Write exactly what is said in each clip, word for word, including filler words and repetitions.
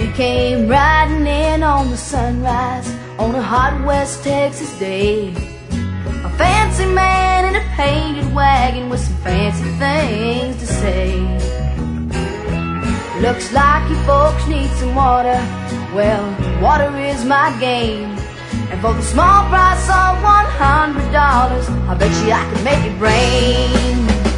We came riding in on the sunrise on a hot West Texas day. A fancy man in a painted wagon with some fancy things to say. Looks like you folks need some water. Well, water is my game. And for the small price of one hundred dollars, I bet you I can make it rain.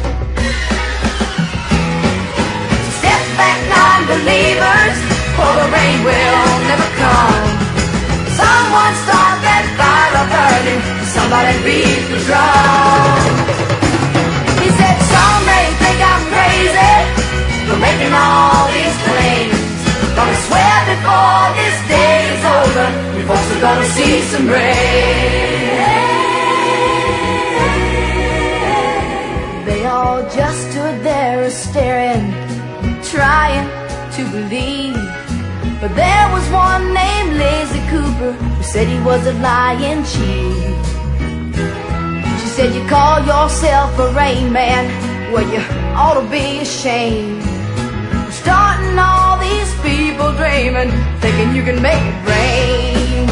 So step back, non-believers, for the rain will never come. Someone start that fire burning, somebody beat the drum. He said, some may think I'm crazy for making all these claims, but I swear before this day is over, you folks are gonna see some rain. They all just stood there staring, trying to believe. But there was one named Lazy Cooper who said he was a lying chief. She said, you call yourself a rain man? Well, you ought to be ashamed. Starting all these people dreaming, thinking you can make it rain.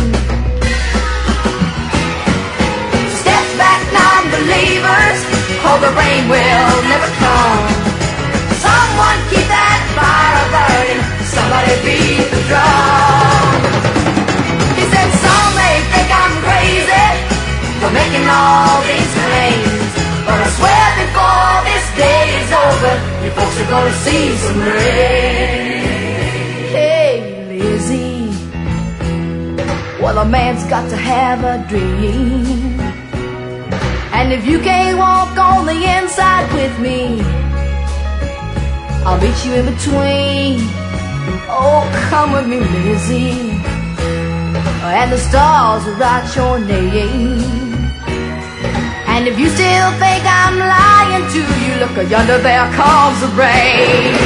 Step back, non-believers, or the rain will never come. Someone keep that fire burning, somebody beat the drum. He said, some may think I'm crazy for making all these claims, but I swear before this day is over, you folks are gonna see some rain. Hey, Lizzie, well, a man's got to have a dream. And if you can't walk on the inside with me, I'll meet you in between. Oh, come with me, Lizzie, and the stars will write your name. And if you still think I'm lying to you, look yonder, there comes the rain.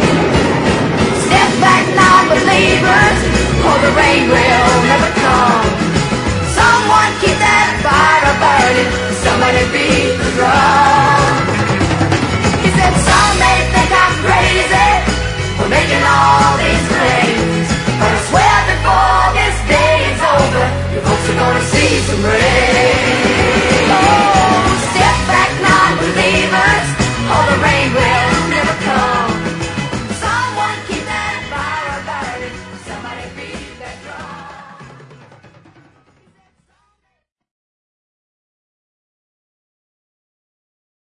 Step back, non-believers, or the rain will never come.